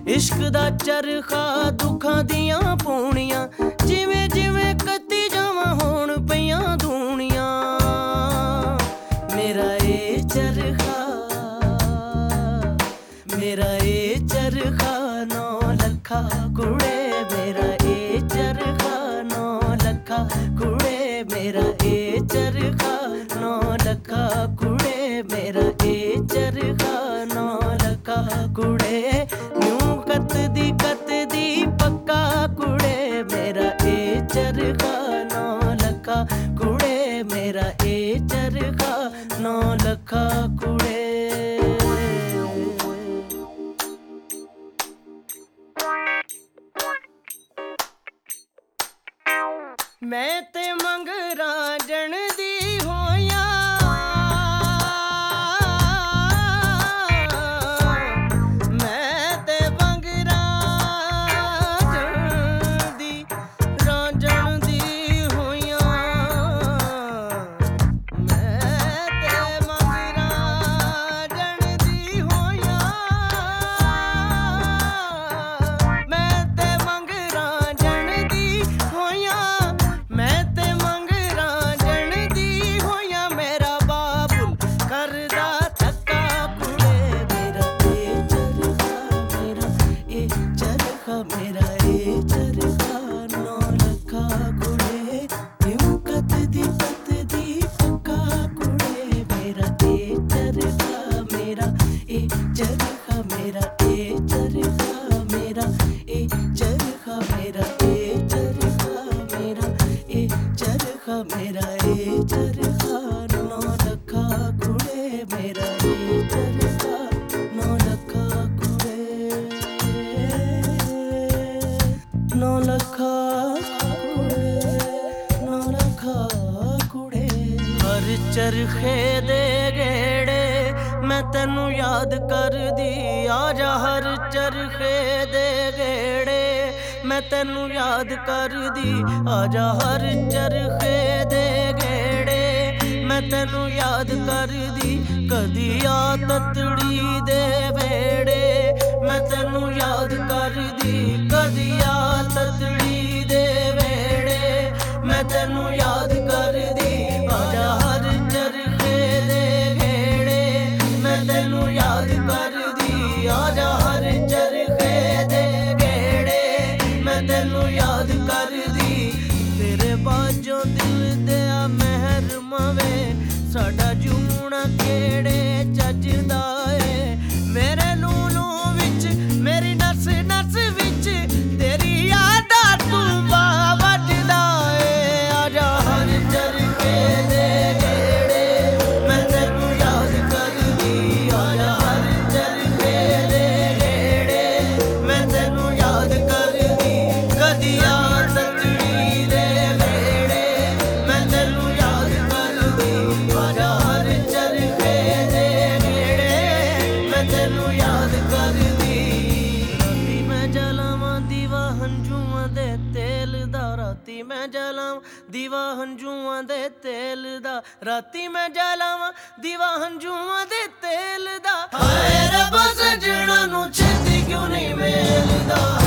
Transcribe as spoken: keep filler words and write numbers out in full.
इश्क दा चरखा दुखां दियां पूनियां जिवें जिवें कत्ती जावां होण पईयां धूनियां मेरा ए चरखा मेरा ए चरखा नौ लखा कुड़े मेरा ए चरखा नौ लखा कुड़े मेरा ए चरखा नौ लखा कुड़े मेरा ए चरखा नौ लखा कुड़े न्यू कतदी कतदी पक्का कुड़े मेरा ए चरखा नौ लखा कुड़े मेरा ए चरखा नौ लखा कुड़े मैं ते मंगरा जन दी होया मैं ते मंगरा जन दी रांझण दी होया मैं ते मंगरा जन दी होया मैं ते मंगरा जन दी होया मैं ते मंगरा जन दी होया मेरा बाबुल करदा थक्का कुड़े मेरा ए चरखा मेरा ए चरखा मेरा ए चरखा नौ लखा कुड़े न्यू कतदी कतदी पक्का कुड़े मेरा ए चरखा मेरा ए चरखा मेरा ए चरखा मेरा ए चरखा मेरा ए चरखा मेरा ए चरखा मेरा ए चरखा नौ लखा कुड़े मेरा ए चरखा नौ लखा कुड़े नौ लखा कुड़े नौ लखा कुड़े हर चरखे दे गेड़े मैं तेनू याद कर दी आजा हर चरखे दे गेड़े मैं तेनू याद कर दी आजा हर चरखे दे गेड़े मैं तेनू याद कर दी कदी आ ततड़ी दे वेड़े मैं तेनू याद कर दी कदी आ ततड़ी दे वेड़े मैं तेनू याद कर दी आजा हर चरखे दे गेड़े मैं तेनू याद कर दी आजा हर चरखे दे गेड़े मैं तेनू याद कर दी तेरे बाजों दिल दिया मेहर मवे साडा जूना केड़े चजदा ए मेरे नूनू विच मेरी नस नस विच तेरी यादा तू बजदा ए आजा हर चरखे दे गेड़े मैं तेनू याद कर दी आजा हर चरखे दे गेड़े मैं तेनू याद कर दी कदी आ ततड़ी दे वेड़े मैं तेनू याद कर दी आजा हर चरखे दे गेड़े मैं तेनू याद कर दी राती मैं जलावां दीवा हंझूआं दे तेल दा राती मैं जलावां दीवा हंझूआं दे तेल दा राती मैं जलावां दीवा हंझूआं दे तेल दा हाय रब्बा सजना नू छेती क्यों नहीं मिलदा।